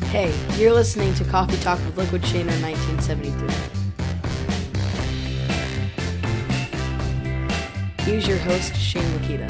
Hey, you're listening to Coffee Talk with Liquid Shane in 1973. Here's your host, Shane Lakita.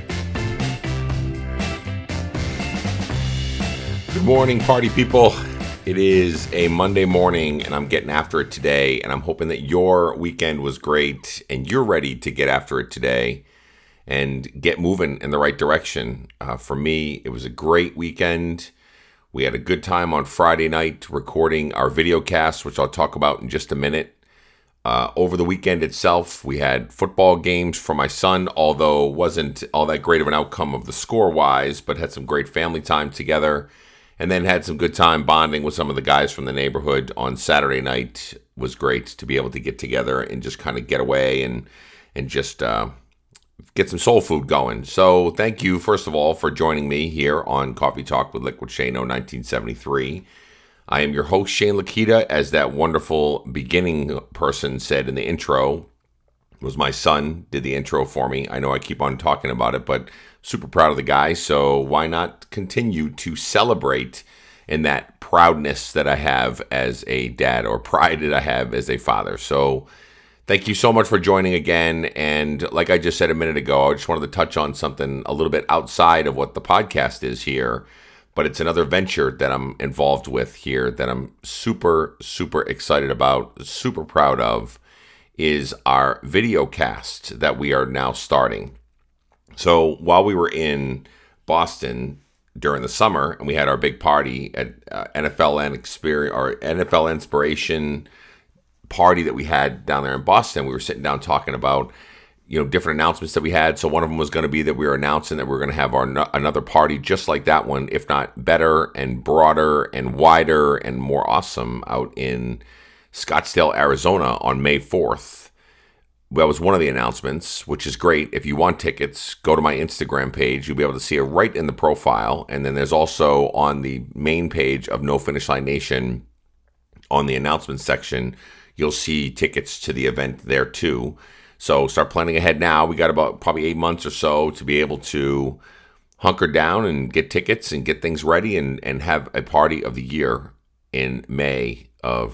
Good morning, party people. It is a Monday morning, and I'm getting after it today, and I'm hoping that your weekend was great, and you're ready to get after it today and get moving in the right direction. For me, it was a great weekend. We had a good time on Friday night recording our video cast, which I'll talk about in just a minute. Over the weekend itself, we had football games for my son, although it wasn't all that great of an outcome of the score-wise, but had some great family time together. And then had some good time bonding with some of the guys from the neighborhood on Saturday night. It was great to be able to get together and just kind of get away and just get some soul food going. So thank you, first of all, for joining me here on Coffee Talk with Liquid Shane 1973. I am your host, Shane Lakita, as that wonderful beginning person said in the intro. It was my son did the intro for me. I know I keep on talking about it, but super proud of the guy. So why not continue to celebrate in that proudness that I have as a dad, or pride that I have as a father. So thank you so much for joining again. And like I just said a minute ago, I just wanted to touch on something a little bit outside of what the podcast is here. But it's another venture that I'm involved with here that I'm super, super excited about, super proud of, is our video cast that we are now starting. So while we were in Boston during the summer and we had our big party at NFL Inspiration party that we had down there in Boston, we were sitting down talking about different announcements that we had. So one of them was going to be that we were announcing that we were going to have another party just like that one, if not better and broader and wider and more awesome, out in Scottsdale, Arizona on May 4th. That was one of the announcements, which is great. If you want tickets, go to my Instagram page. You'll be able to see it right in the profile. And then there's also on the main page of No Finish Line Nation, on the announcements section, you'll see tickets to the event there too. So start planning ahead now. We got about probably 8 months or so to be able to hunker down and get tickets and get things ready and have a party of the year in May of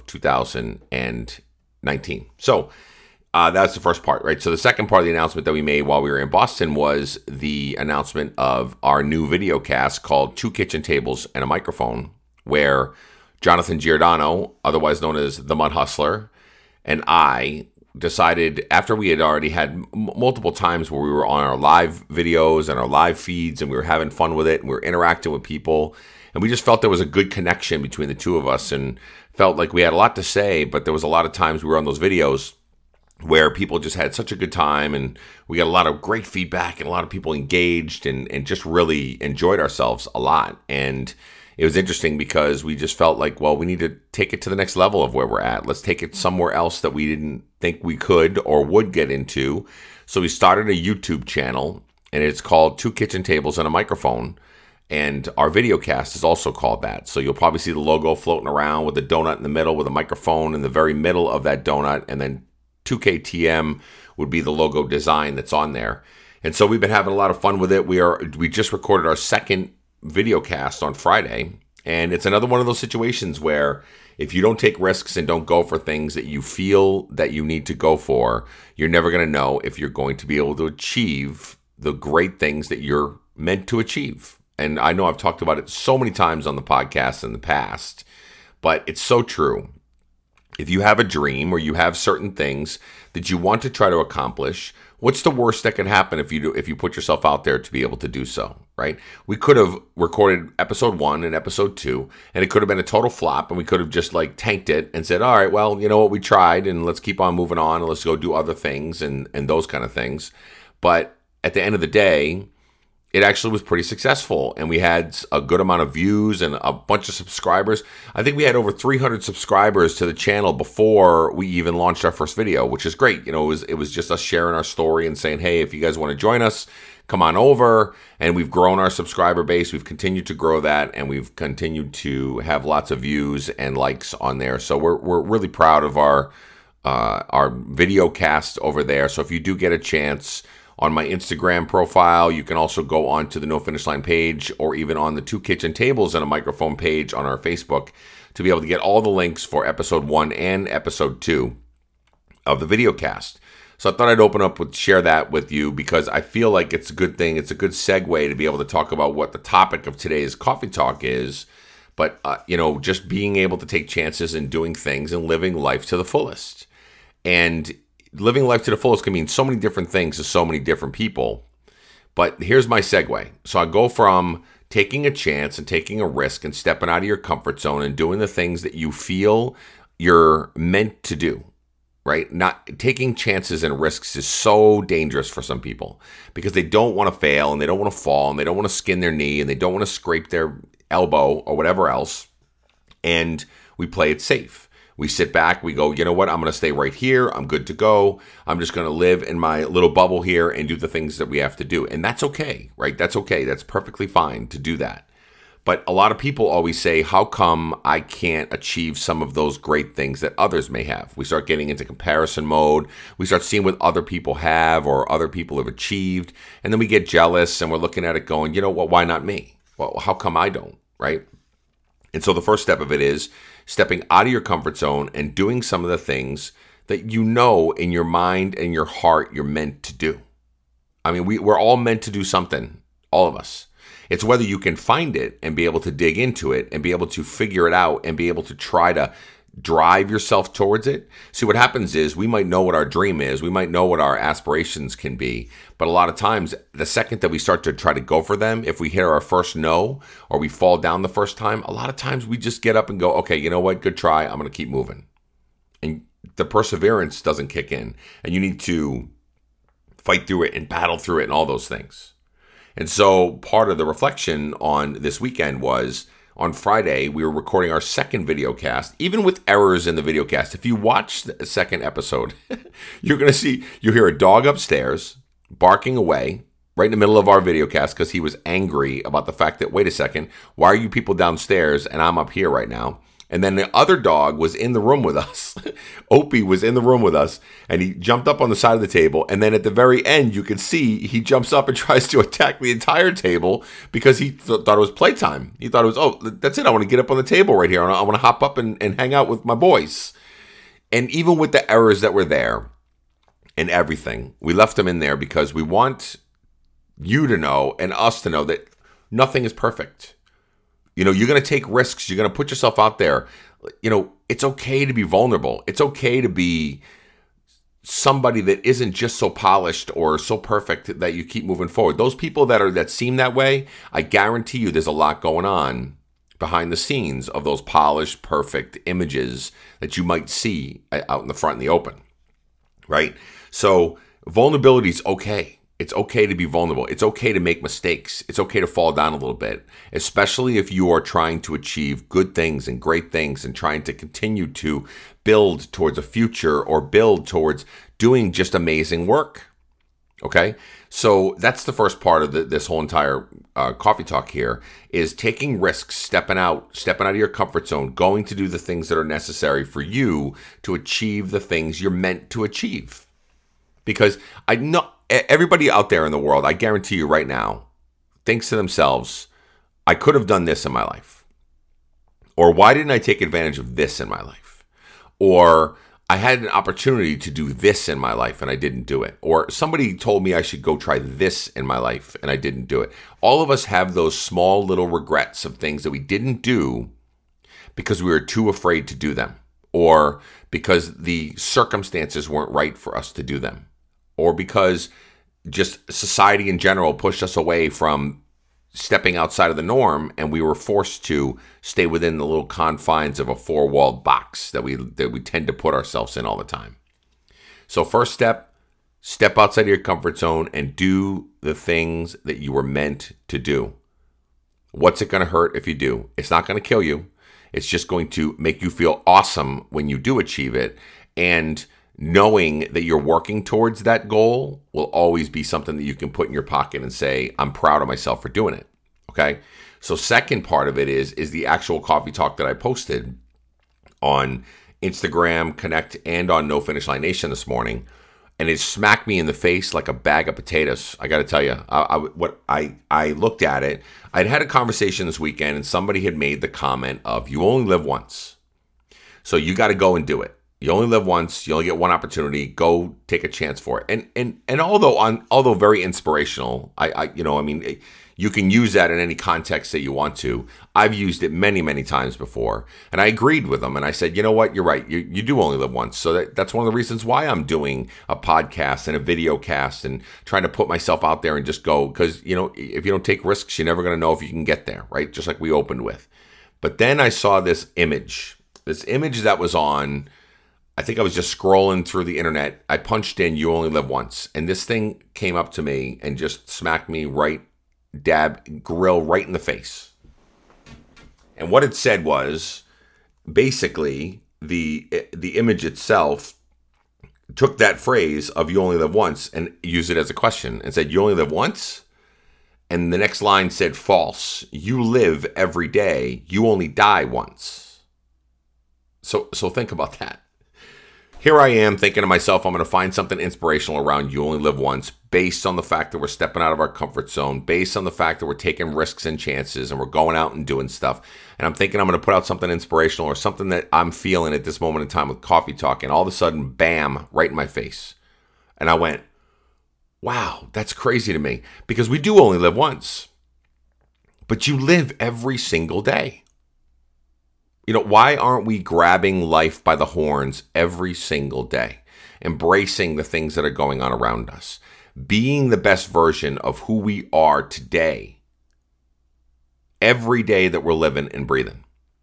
2019. So that's the first part, right? So the second part of the announcement that we made while we were in Boston was the announcement of our new video cast called 2 Kitchen Tables and a Microphone, where Jonathan Giordano, otherwise known as the Mud Hustler, and I decided, after we had already had multiple times where we were on our live videos and our live feeds and we were having fun with it and we were interacting with people, and we just felt there was a good connection between the two of us and felt like we had a lot to say, but there was a lot of times we were on those videos where people just had such a good time and we got a lot of great feedback and a lot of people engaged and just really enjoyed ourselves a lot. And it was interesting because we just felt like, well, we need to take it to the next level of where we're at. Let's take it somewhere else that we didn't think we could or would get into. So we started a YouTube channel, and it's called 2 Kitchen Tables and a Microphone. And our video cast is also called that. So you'll probably see the logo floating around with a donut in the middle with a microphone in the very middle of that donut. And then 2KTM would be the logo design that's on there. And so we've been having a lot of fun with it. We just recorded our second video cast on Friday, and it's another one of those situations where if you don't take risks and don't go for things that you feel that you need to go for, you're never going to know if you're going to be able to achieve the great things that you're meant to achieve. And I know I've talked about it so many times on the podcast in the past, but it's so true. If you have a dream or you have certain things that you want to try to accomplish, what's the worst that can happen if you put yourself out there to be able to do so, right? We could have recorded episode 1 and episode 2, and it could have been a total flop, and we could have just tanked it and said, all right, well, you know what, we tried, and let's keep on moving on, and let's go do other things and those kind of things. But at the end of the day, it actually was pretty successful, and we had a good amount of views and a bunch of subscribers. I think we had over 300 subscribers to the channel before we even launched our first video, which is great. It was just us sharing our story and saying, hey, if you guys want to join us, come on over. And we've grown our subscriber base. We've continued to grow that, and we've continued to have lots of views and likes on there. So we're really proud of our video cast over there. So if you do get a chance, on my Instagram profile. You can also go onto the No Finish Line page or even on the Two Kitchen Tables and a Microphone page on our Facebook to be able to get all the links for episode 1 and episode 2 of the video cast. So I thought I'd open up with share that with you because I feel like it's a good thing. It's a good segue to be able to talk about what the topic of today's coffee talk is. But, just being able to take chances and doing things and living life to the fullest. And living life to the fullest can mean so many different things to so many different people. But here's my segue. So I go from taking a chance and taking a risk and stepping out of your comfort zone and doing the things that you feel you're meant to do. Right? Not taking chances and risks is so dangerous for some people because they don't want to fail and they don't want to fall and they don't want to skin their knee and they don't want to scrape their elbow or whatever else. And we play it safe. We sit back, we go, you know what? I'm going to stay right here. I'm good to go. I'm just going to live in my little bubble here and do the things that we have to do. And that's okay, right? That's okay. That's perfectly fine to do that. But a lot of people always say, how come I can't achieve some of those great things that others may have? We start getting into comparison mode. We start seeing what other people have or other people have achieved. And then we get jealous and we're looking at it going, you know what, why not me? Well, how come I don't, right? And so the first step of it is stepping out of your comfort zone and doing some of the things that you know in your mind and your heart you're meant to do. I mean, we're all meant to do something, all of us. It's whether you can find it and be able to dig into it and be able to figure it out and be able to try to drive yourself towards it. See, what happens is we might know what our dream is. We might know what our aspirations can be. But a lot of times, the second that we start to try to go for them, if we hit our first no or we fall down the first time, a lot of times we just get up and go, okay, you know what? Good try. I'm going to keep moving. And the perseverance doesn't kick in. And you need to fight through it and battle through it and all those things. And so part of the reflection on this weekend was on Friday, we were recording our second video cast, even with errors in the video cast. If you watch the second episode, you're going to see, you hear a dog upstairs barking away right in the middle of our video cast because he was angry about the fact that, wait a second, why are you people downstairs and I'm up here right now? And then the other dog was in the room with us. Opie was in the room with us, and he jumped up on the side of the table. And then at the very end, you can see he jumps up and tries to attack the entire table because he thought it was playtime. He thought it was, oh, that's it. I want to get up on the table right here. I want to hop up and hang out with my boys. And even with the errors that were there and everything, we left them in there because we want you to know and us to know that nothing is perfect. You know, you're going to take risks. You're going to put yourself out there. You know, it's okay to be vulnerable. It's okay to be somebody that isn't just so polished or so perfect that you keep moving forward. Those people that seem that way, I guarantee you there's a lot going on behind the scenes of those polished, perfect images that you might see out in the front in the open, right? So vulnerability is okay. It's okay to be vulnerable. It's okay to make mistakes. It's okay to fall down a little bit, especially if you are trying to achieve good things and great things and trying to continue to build towards a future or build towards doing just amazing work. Okay? So that's the first part of this whole entire coffee talk here is taking risks, stepping out of your comfort zone, going to do the things that are necessary for you to achieve the things you're meant to achieve. Because I know everybody out there in the world, I guarantee you right now, thinks to themselves, I could have done this in my life. Or why didn't I take advantage of this in my life? Or I had an opportunity to do this in my life and I didn't do it. Or somebody told me I should go try this in my life and I didn't do it. All of us have those small little regrets of things that we didn't do because we were too afraid to do them. Or because the circumstances weren't right for us to do them. Or because just society in general pushed us away from stepping outside of the norm and we were forced to stay within the little confines of a four-walled box that we tend to put ourselves in all the time. So first step outside of your comfort zone and do the things that you were meant to do. What's it going to hurt if you do? It's not going to kill you. It's just going to make you feel awesome when you do achieve it. And knowing that you're working towards that goal will always be something that you can put in your pocket and say, I'm proud of myself for doing it. Okay? So second part of it is the actual coffee talk that I posted on Instagram, Connect, and on No Finish Line Nation this morning. and it smacked me in the face like a bag of potatoes. I got to tell you, I looked at it. I'd had a conversation this weekend, and somebody had made the comment of, "You only live once, so you got to go and do it. You only live once. You only get one opportunity. Go take a chance for it." And although very inspirational, you can use that in any context that you want to. I've used it many, many times before. And I agreed with them. And I said, you know what? You're right. You do only live once. So that's one of the reasons why I'm doing a podcast and a video cast and trying to put myself out there and just go. Because, if you don't take risks, you're never going to know if you can get there, right? Just like we opened with. But then I saw this image that was on, I think I was just scrolling through the internet. I punched in, "You only live once." And this thing came up to me and just smacked me grill right in the face. And what it said was, basically, the image itself took that phrase of "you only live once" and used it as a question and said, "You only live once?" And the next line said, "False. You live every day. You only die once." So think about that. Here I am thinking to myself, I'm going to find something inspirational around "you only live once," based on the fact that we're stepping out of our comfort zone, based on the fact that we're taking risks and chances and we're going out and doing stuff. And I'm thinking I'm going to put out something inspirational or something that I'm feeling at this moment in time with Coffee Talk. And all of a sudden, bam, right in my face. And I went, wow, that's crazy to me, because we do only live once, but you live every single day. Why aren't we grabbing life by the horns every single day, embracing the things that are going on around us, being the best version of who we are today, every day that we're living and breathing?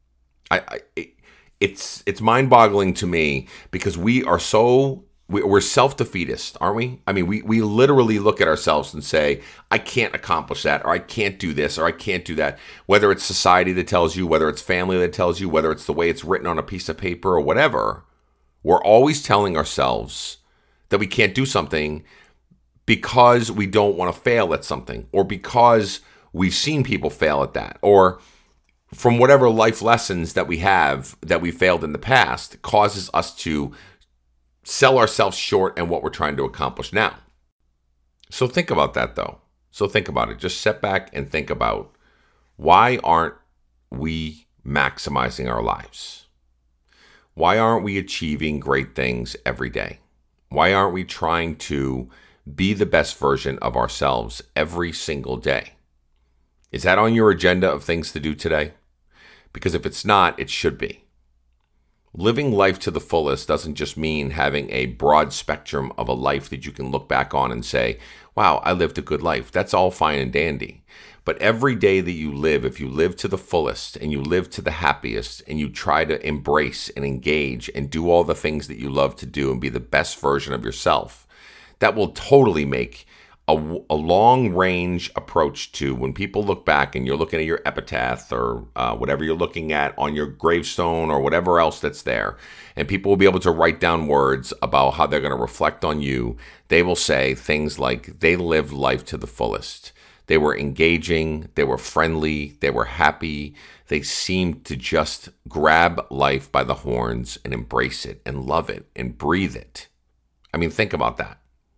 It's mind-boggling to me, because we're self-defeatist, aren't we? I mean, we literally look at ourselves and say, "I can't accomplish that," or "I can't do this," or "I can't do that." Whether it's society that tells you, whether it's family that tells you, whether it's the way it's written on a piece of paper or whatever, we're always telling ourselves that we can't do something because we don't want to fail at something, or because we've seen people fail at that, or from whatever life lessons that we have that we failed in the past causes us to sell ourselves short and what we're trying to accomplish now. So think about that, though. So think about it. Just sit back and think about, why aren't we maximizing our lives? Why aren't we achieving great things every day? Why aren't we trying to be the best version of ourselves every single day? Is that on your agenda of things to do today? Because if it's not, it should be. Living life to the fullest doesn't just mean having a broad spectrum of a life that you can look back on and say, "Wow, I lived a good life." That's all fine and dandy. But every day that you live, if you live to the fullest and you live to the happiest and you try to embrace and engage and do all the things that you love to do and be the best version of yourself, that will totally make a long-range approach to when people look back and you're looking at your epitaph or whatever you're looking at on your gravestone or whatever else that's there, and people will be able to write down words about how they're going to reflect on you. They will say things like, they lived life to the fullest. They were engaging, they were friendly, they were happy. They seemed to just grab life by the horns and embrace it and love it and breathe it. I mean, think about that.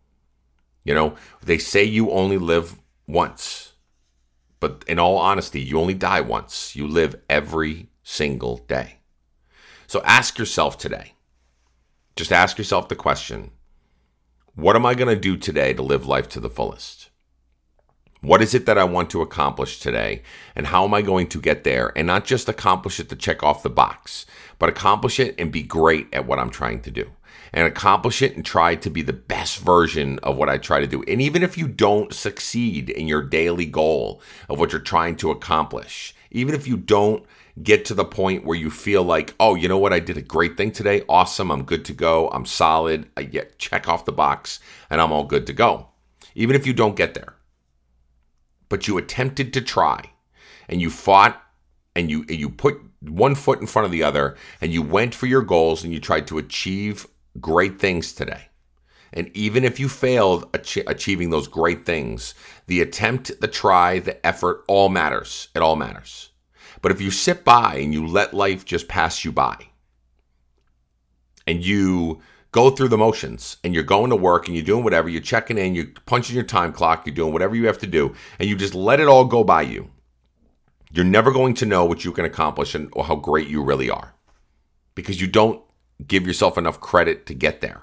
They say you only live once, but in all honesty, you only die once. You live every single day. So ask yourself today, just ask yourself the question, what am I going to do today to live life to the fullest? What is it that I want to accomplish today? And how am I going to get there? And not just accomplish it to check off the box, but accomplish it and be great at what I'm trying to do. And accomplish it and try to be the best version of what I try to do. And even if you don't succeed in your daily goal of what you're trying to accomplish, even if you don't get to the point where you feel like, "Oh, you know what? I did a great thing today. Awesome. I'm good to go. I'm solid. I get check off the box and I'm all good to go." Even if you don't get there, but you attempted to try and you fought and you put one foot in front of the other and you went for your goals and you tried to achieve great things today. And even if you failed achieving those great things, the attempt, the try, the effort all matters. It all matters. But if you sit by and you let life just pass you by and you go through the motions and you're going to work and you're doing whatever, you're checking in, you're punching your time clock, you're doing whatever you have to do, and you just let it all go by you, you're never going to know what you can accomplish or how great you really are, because you don't give yourself enough credit to get there.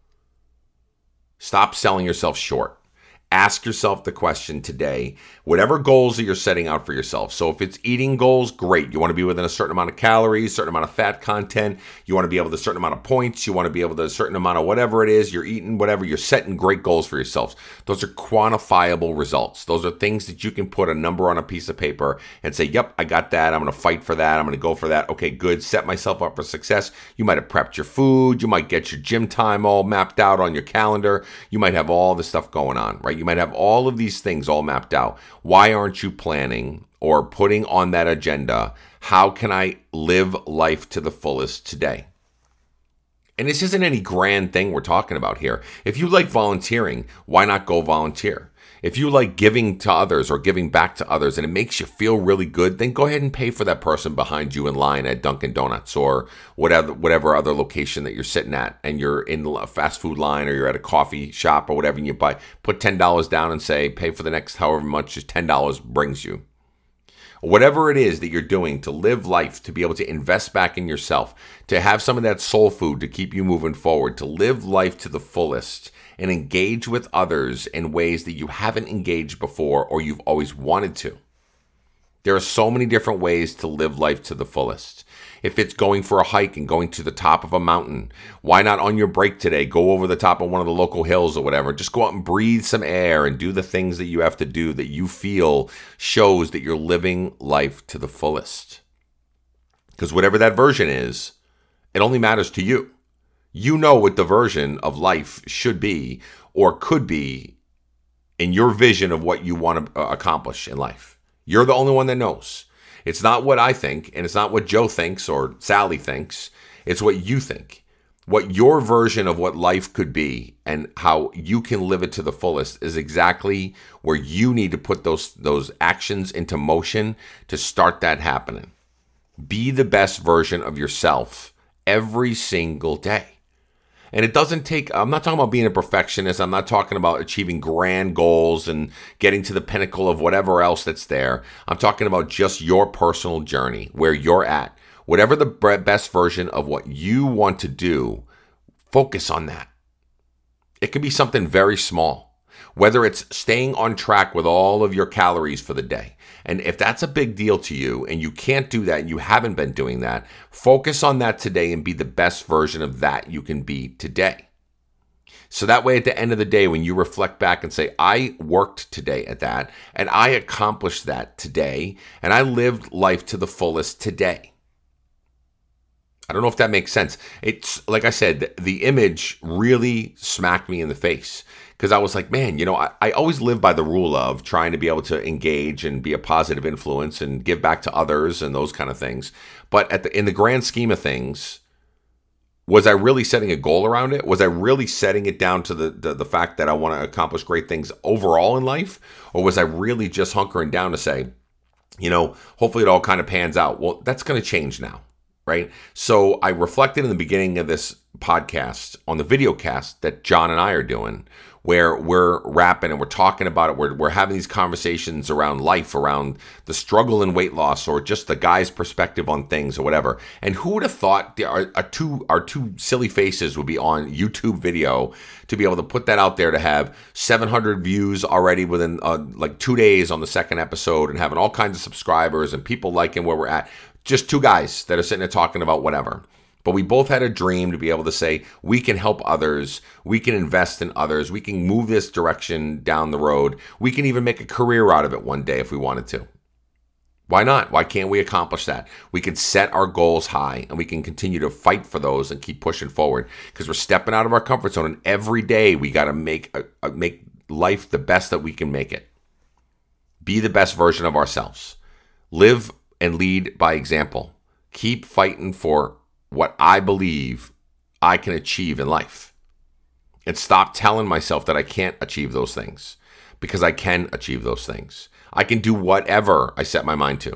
Stop selling yourself short. Ask yourself the question today, whatever goals that you're setting out for yourself. So if it's eating goals, great. You want to be within a certain amount of calories, certain amount of fat content. You want to be able to a certain amount of points. You want to be able to a certain amount of whatever it is you're eating, whatever. You're setting great goals for yourselves. Those are quantifiable results. Those are things that you can put a number on a piece of paper and say, yep, I got that. I'm going to fight for that. I'm going to go for that. Okay, good. Set myself up for success. You might have prepped your food. You might get your gym time all mapped out on your calendar. You might have all this stuff going on, right? You might have all of these things all mapped out. Why aren't you planning or putting on that agenda? How can I live life to the fullest today? And this isn't any grand thing we're talking about here. If you like volunteering, why not go volunteer? If you like giving to others or giving back to others and it makes you feel really good, then go ahead and pay for that person behind you in line at Dunkin' Donuts or whatever other location that you're sitting at, and you're in a fast food line or you're at a coffee shop or whatever, and you put $10 down and say, pay for the next however much $10 brings you. Whatever it is that you're doing to live life, to be able to invest back in yourself, to have some of that soul food to keep you moving forward, to live life to the fullest and engage with others in ways that you haven't engaged before or you've always wanted to. There are so many different ways to live life to the fullest. If it's going for a hike and going to the top of a mountain, why not on your break today go over the top of one of the local hills or whatever? Just go out and breathe some air and do the things that you have to do that you feel shows that you're living life to the fullest. Because whatever that version is, it only matters to you. You know what the version of life should be or could be in your vision of what you want to accomplish in life. You're the only one that knows. It's not what I think, and it's not what Joe thinks or Sally thinks. It's what you think. What your version of what life could be and how you can live it to the fullest is exactly where you need to put those actions into motion to start that happening. Be the best version of yourself every single day. And it doesn't take, I'm not talking about being a perfectionist. I'm not talking about achieving grand goals and getting to the pinnacle of whatever else that's there. I'm talking about just your personal journey, where you're at. Whatever the best version of what you want to do, focus on that. It can be something very small, whether it's staying on track with all of your calories for the day. And if that's a big deal to you and you can't do that and you haven't been doing that, focus on that today and be the best version of that you can be today. So that way at the end of the day, when you reflect back and say, I worked today at that and I accomplished that today and I lived life to the fullest today. I don't know if that makes sense. It's like I said, the image really smacked me in the face. Because I was like, man, I always live by the rule of trying to be able to engage and be a positive influence and give back to others and those kind of things. But in the grand scheme of things, was I really setting a goal around it? Was I really setting it down to the fact that I want to accomplish great things overall in life? Or was I really just hunkering down to say, hopefully it all kind of pans out? Well, that's going to change now, right? So I reflected in the beginning of this podcast on the video cast that John and I are doing, where we're rapping and we're talking about it. We're having these conversations around life, around the struggle in weight loss, or just the guy's perspective on things or whatever. And who would have thought our two silly faces would be on YouTube video to be able to put that out there, to have 700 views already within like 2 days on the second episode, and having all kinds of subscribers and people liking where we're at. Just two guys that are sitting there talking about whatever. But we both had a dream to be able to say, we can help others, we can invest in others, we can move this direction down the road, we can even make a career out of it one day if we wanted to. Why not? Why can't we accomplish that? We can set our goals high and we can continue to fight for those and keep pushing forward, because we're stepping out of our comfort zone, and every day we got to make life the best that we can make it. Be the best version of ourselves. Live and lead by example. Keep fighting for what I believe I can achieve in life. And stop telling myself that I can't achieve those things, because I can achieve those things. I can do whatever I set my mind to.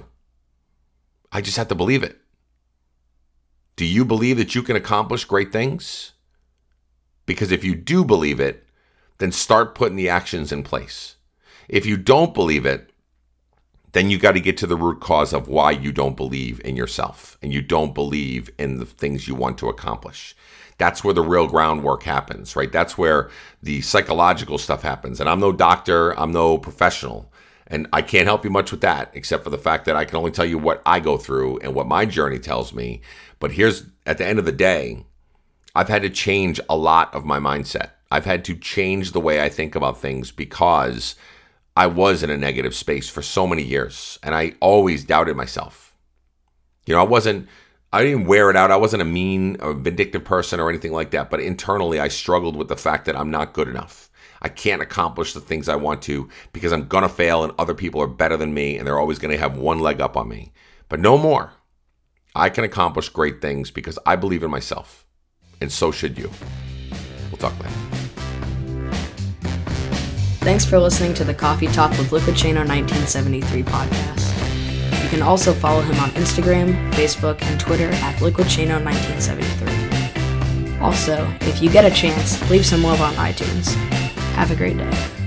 I just have to believe it. Do you believe that you can accomplish great things? Because if you do believe it, then start putting the actions in place. If you don't believe it, then you got to get to the root cause of why you don't believe in yourself and you don't believe in the things you want to accomplish. That's where the real groundwork happens, right? That's where the psychological stuff happens. And I'm no doctor, I'm no professional, and I can't help you much with that, except for the fact that I can only tell you what I go through and what my journey tells me. But here's, at the end of the day, I've had to change a lot of my mindset. I've had to change the way I think about things because I was in a negative space for so many years, and I always doubted myself. You know, I didn't wear it out. I wasn't a mean or vindictive person or anything like that, but internally I struggled with the fact that I'm not good enough. I can't accomplish the things I want to because I'm going to fail and other people are better than me and they're always going to have one leg up on me. But no more. I can accomplish great things because I believe in myself, and so should you. We'll talk later. Thanks for listening to the Coffee Talk with Liquid Chainer 1973 podcast. You can also follow him on Instagram, Facebook, and Twitter at Liquid Chainer 1973. Also, if you get a chance, leave some love on iTunes. Have a great day.